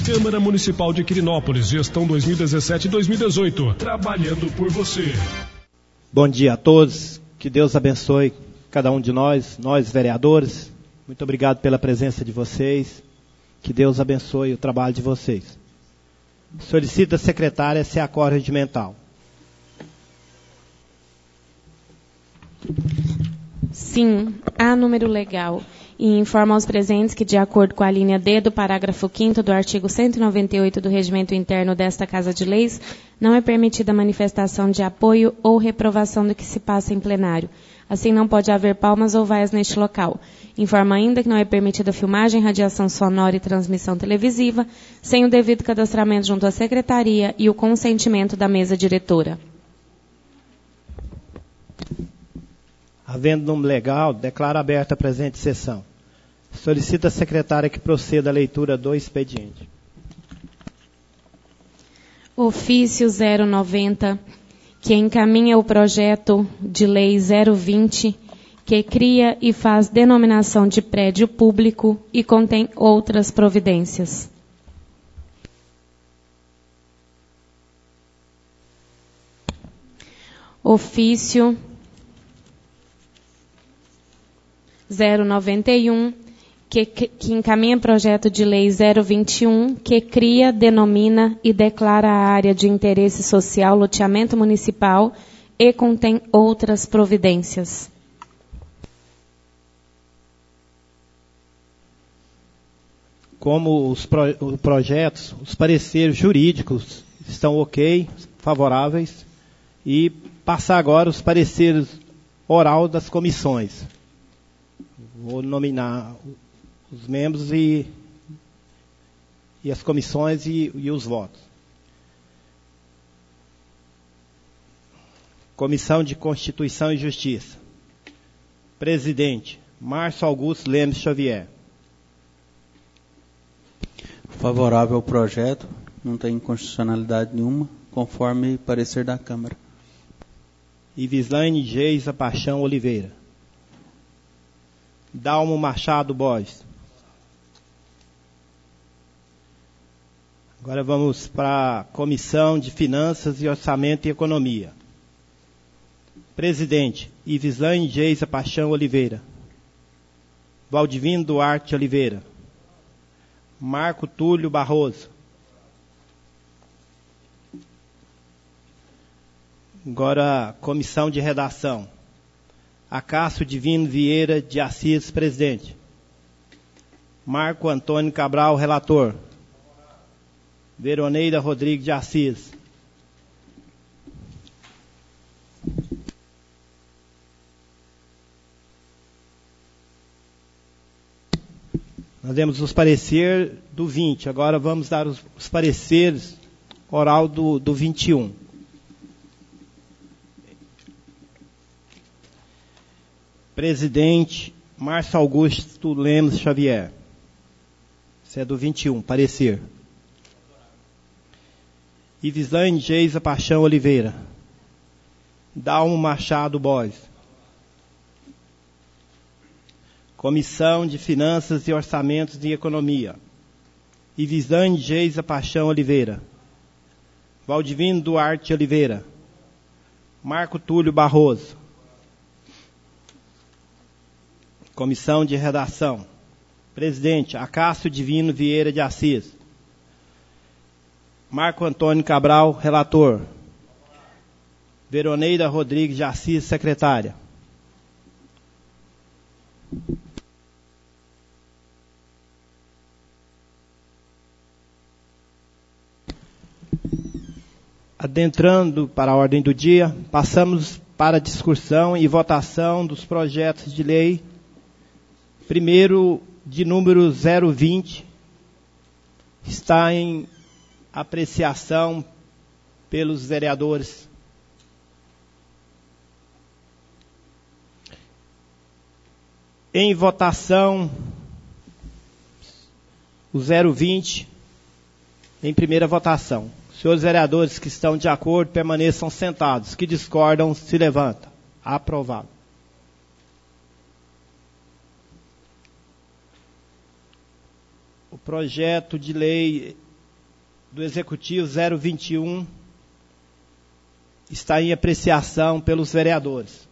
Câmara Municipal de Quirinópolis, gestão 2017-2018, trabalhando por você. Bom dia a todos, que Deus abençoe cada um de nós vereadores. Muito obrigado pela presença de vocês, que Deus abençoe o trabalho de vocês. Solicita a secretária se há quórum regimental. Sim, há número legal. E informa aos presentes que, de acordo com a linha D do parágrafo 5º do artigo 198 do Regimento Interno desta Casa de Leis, não é permitida manifestação de apoio ou reprovação do que se passa em plenário. Assim, não pode haver palmas ou vaias neste local. Informa ainda que não é permitida filmagem, radiação sonora e transmissão televisiva, sem o devido cadastramento junto à secretaria e o consentimento da mesa diretora. Havendo número legal, declaro aberta a presente sessão. Solicita a secretária que proceda à leitura do expediente. Ofício 090, que encaminha o projeto de lei 020, que cria e faz denominação de prédio público e contém outras providências. Ofício 091, que encaminha projeto de lei 021, que cria, denomina e declara a área de interesse social loteamento municipal e contém outras providências. Como os projetos, os pareceres jurídicos estão ok, favoráveis, e passar agora os pareceres oral das comissões. Vou nominar os membros e as comissões e os votos. Comissão de Constituição e Justiça. Presidente, Márcio Augusto Lemos Xavier. Favorável ao projeto, não tem inconstitucionalidade nenhuma, conforme parecer da Câmara. Ivislaine Geisa Paixão Oliveira. Dalmo Machado Borges. Agora vamos para a Comissão de Finanças e Orçamento e Economia. Presidente, Ivislaine Geisa Paixão Oliveira. Valdivino Duarte Oliveira. Marco Túlio Barroso. Agora, Comissão de Redação. Acácio Divino Vieira de Assis, presidente. Marco Antônio Cabral, relator. Veroneida Rodrigues de Assis. Nós demos os pareceres do 20, agora vamos dar os pareceres oral do 21. Presidente, Márcio Augusto Lemos Xavier. Isso é do 21, parecer. Ivislaine Geisa Paixão Oliveira. Dalmo Machado Borges. Comissão de Finanças e Orçamentos e Economia. Ivislaine Geisa Paixão Oliveira. Valdivino Duarte Oliveira. Marco Túlio Barroso. Comissão de Redação. Presidente, Acácio Divino Vieira de Assis. Marco Antônio Cabral, relator. Veroneida Rodrigues de Assis, secretária. Adentrando para a ordem do dia, passamos para a discussão e votação dos projetos de lei. Primeiro, de número 020, está em apreciação pelos vereadores. Em votação, o 020, em primeira votação. Senhores vereadores que estão de acordo, permaneçam sentados. Que discordam, se levantam. Aprovado. O projeto de lei do Executivo 021 está em apreciação pelos vereadores.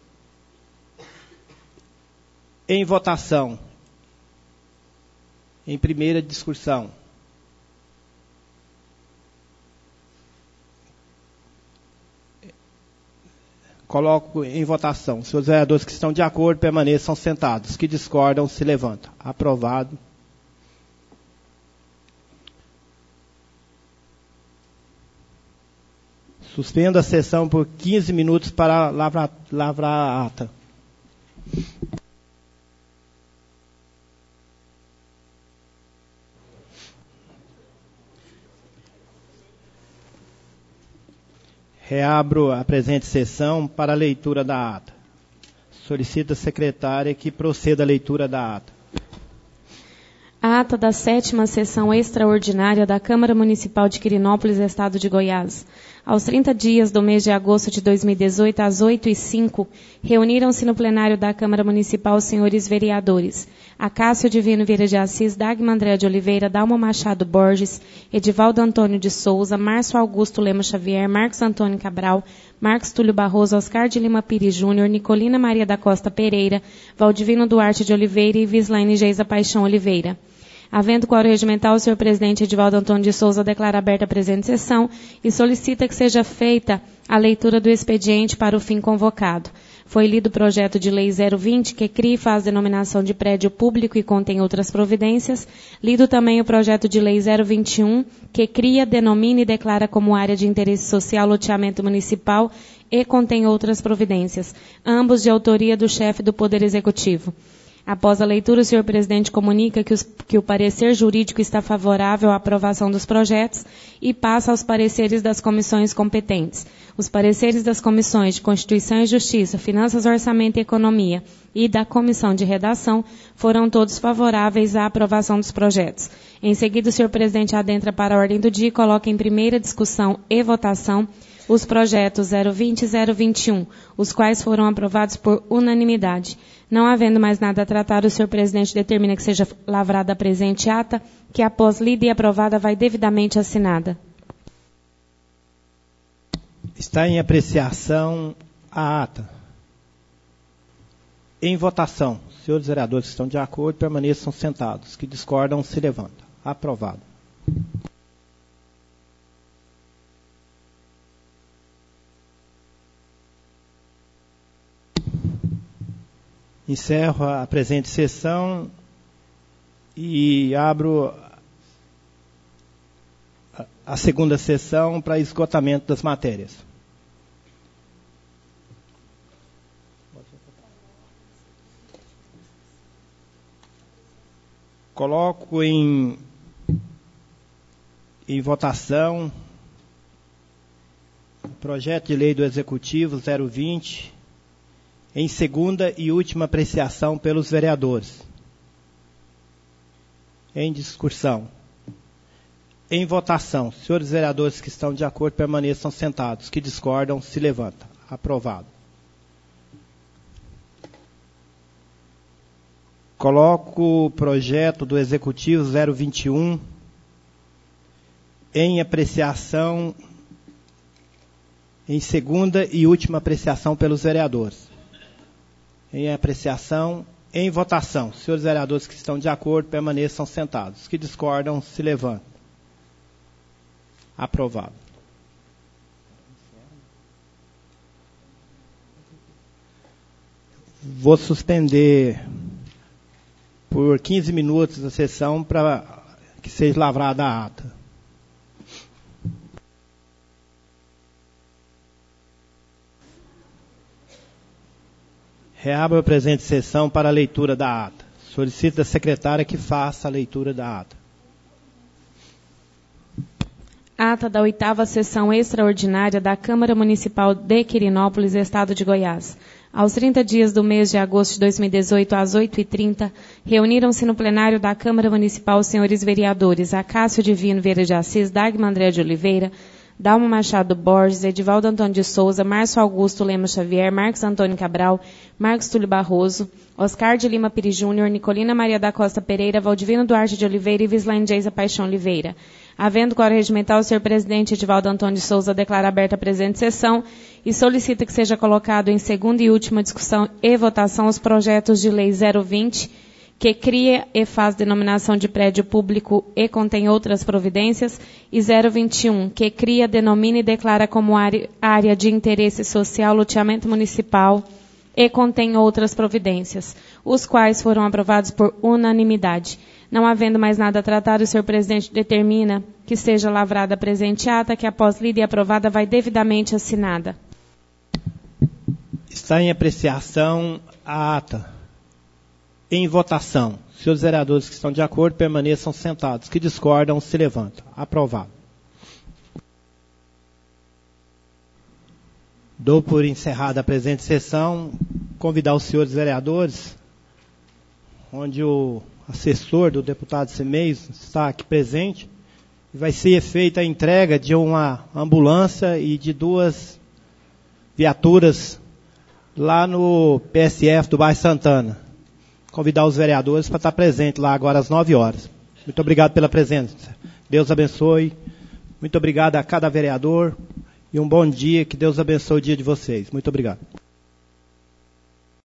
Em votação. Em primeira discussão. Coloco em votação. Se os vereadores que estão de acordo permaneçam sentados. Que discordam, se levantam. Aprovado. Suspendo a sessão por 15 minutos para lavrar a ata. Reabro a presente sessão para a leitura da ata. Solicito a secretária que proceda à leitura da ata. A ata da 7ª sessão extraordinária da Câmara Municipal de Quirinópolis, Estado de Goiás. Aos 30 dias do mês de agosto de 2018, às 8h05, reuniram-se no plenário da Câmara Municipal os senhores vereadores Acácio Divino Vieira de Assis, Dagmar André de Oliveira, Dalma Machado Borges, Edivaldo Antônio de Souza, Márcio Augusto Lemos Xavier, Marcos Antônio Cabral, Marcos Túlio Barroso, Oscar de Lima Pires Júnior, Nicolina Maria da Costa Pereira, Valdivino Duarte de Oliveira e Vislaine Geisa Paixão Oliveira. Havendo quórum regimental, o senhor presidente Edivaldo Antônio de Souza declara aberta a presente sessão e solicita que seja feita a leitura do expediente para o fim convocado. Foi lido o projeto de lei 020, que cria e faz denominação de prédio público e contém outras providências. Lido também o projeto de lei 021, que cria, denomina e declara como área de interesse social loteamento municipal e contém outras providências, ambos de autoria do chefe do Poder Executivo. Após a leitura, o senhor presidente comunica que o parecer jurídico está favorável à aprovação dos projetos e passa aos pareceres das comissões competentes. Os pareceres das comissões de Constituição e Justiça, Finanças, Orçamento e Economia e da Comissão de Redação foram todos favoráveis à aprovação dos projetos. Em seguida, o senhor presidente adentra para a ordem do dia e coloca em primeira discussão e votação os projetos 020 e 021, os quais foram aprovados por unanimidade. Não havendo mais nada a tratar, o senhor presidente determina que seja lavrada a presente ata, que após lida e aprovada vai devidamente assinada. Está em apreciação a ata. Em votação. Os senhores vereadores que estão de acordo permaneçam sentados. Que discordam, se levantam. Aprovado. Encerro a presente sessão e abro a segunda sessão para esgotamento das matérias. Coloco em votação o projeto de lei do Executivo 020, em segunda e última apreciação pelos vereadores. Em discussão. Em votação. Senhores vereadores que estão de acordo permaneçam sentados. Que discordam, se levantam. Aprovado. Coloco o projeto do Executivo 021 em apreciação, em segunda e última apreciação pelos vereadores. Em apreciação, em votação. Senhores vereadores que estão de acordo permaneçam sentados. Que discordam, se levantam. Aprovado. Vou suspender por 15 minutos a sessão para que seja lavrada a ata. Reabro a presente sessão para a leitura da ata. Solicito da secretária que faça a leitura da ata. Ata da 8ª sessão extraordinária da Câmara Municipal de Quirinópolis, Estado de Goiás. Aos 30 dias do mês de agosto de 2018, às 8h30, reuniram-se no plenário da Câmara Municipal os senhores vereadores Acácio Divino Vieira de Assis, Dagmar André de Oliveira, Dalma Machado Borges, Edivaldo Antônio de Souza, Márcio Augusto Lemos Xavier, Marcos Antônio Cabral, Marcos Túlio Barroso, Oscar de Lima Pires Júnior, Nicolina Maria da Costa Pereira, Valdivino Duarte de Oliveira e Vislaine Geisa Paixão Oliveira. Havendo quórum regimental, o senhor presidente Edivaldo Antônio de Souza declara aberta a presente sessão e solicita que seja colocado em segunda e última discussão e votação os projetos de lei 020, que cria e faz denominação de prédio público e contém outras providências, e 021, que cria, denomina e declara como área de interesse social loteamento municipal e contém outras providências, os quais foram aprovados por unanimidade. Não havendo mais nada a tratar, o senhor presidente determina que seja lavrada a presente ata, que após lida e aprovada vai devidamente assinada. Está em apreciação a ata. Em votação. Senhores vereadores que estão de acordo permaneçam sentados. Que discordam, se levantam. Aprovado. Dou por encerrada a presente sessão. Convidar os senhores vereadores, onde o assessor do deputado Semeis está aqui presente. Vai ser feita a entrega de uma ambulância e de 2 viaturas lá no PSF do bairro Santana. Convidar os vereadores para estar presente lá agora às 9 horas. Muito obrigado pela presença. Deus abençoe. Muito obrigado a cada vereador. E um bom dia. Que Deus abençoe o dia de vocês. Muito obrigado.